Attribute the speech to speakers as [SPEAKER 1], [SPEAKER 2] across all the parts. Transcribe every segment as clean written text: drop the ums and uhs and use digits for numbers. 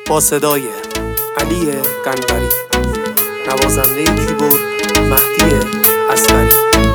[SPEAKER 1] با صدای علی قنبری، نوازنده کیبورد مهدی اصغری.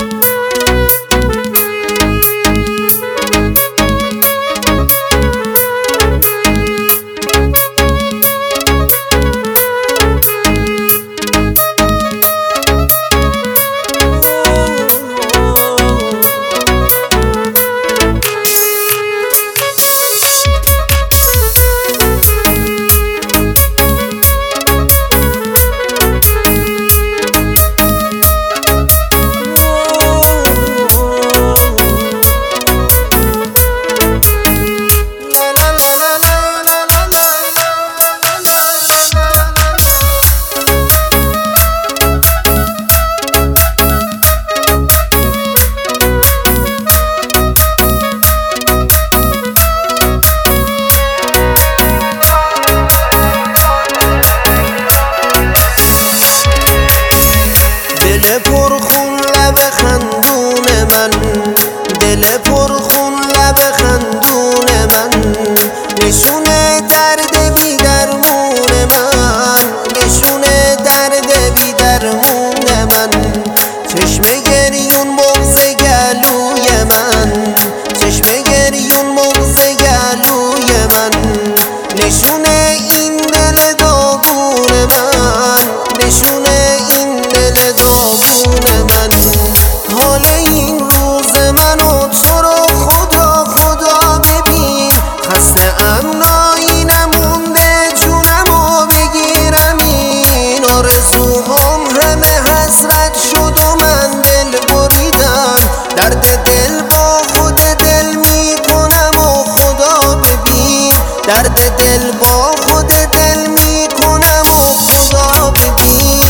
[SPEAKER 2] دل پرخون لب خندون من، دل پرخون لب خندون من، نشونه درد بی درمون من، نشونه درد بی درمون من، چشم گریون مغز گلوی من، چشم گریون مغز گلوی من، نشونه این دل داغون من، نشونه این دل داغون من. حال این روز منو تو رو خدا خدا ببین، خسته ام نایی نمونده جونمو بگیرم، این آرزوهام همه حسرت شد و من دل بریدم، درد دل با خود دل میکنم و خدا ببین، درد دل با خود دل میکنم و خدا ببین.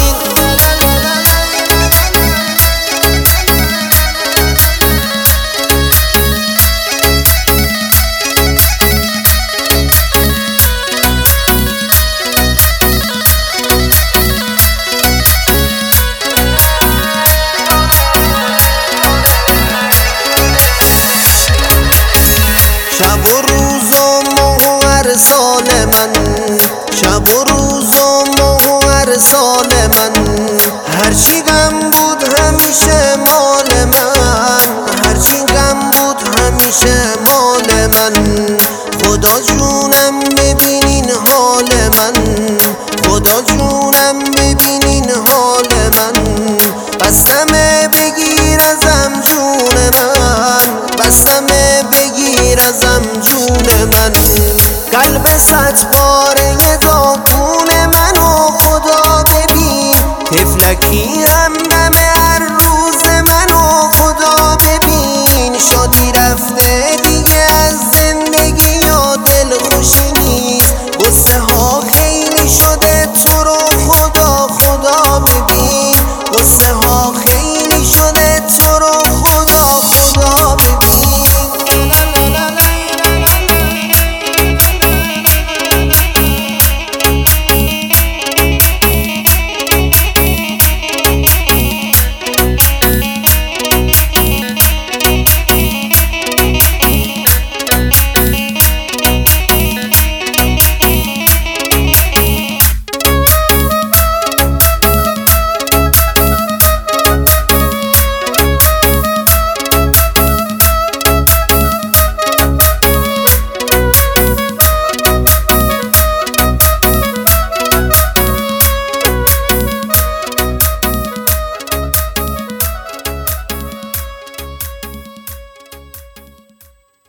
[SPEAKER 2] شب و روز و ماه و هر سال من، شب و روز و ماه و هر سال من، هرچی غم بود همیشه مال من، هرچی غم بود همیشه مال من. خدا جونم ببینین حال من، خدا جونم ببینین حال من، بستمه بگیر ازم جون من، بستمه بگیر ازم جون من. قلب صد باره داغون منو خدا ببین، طفلکی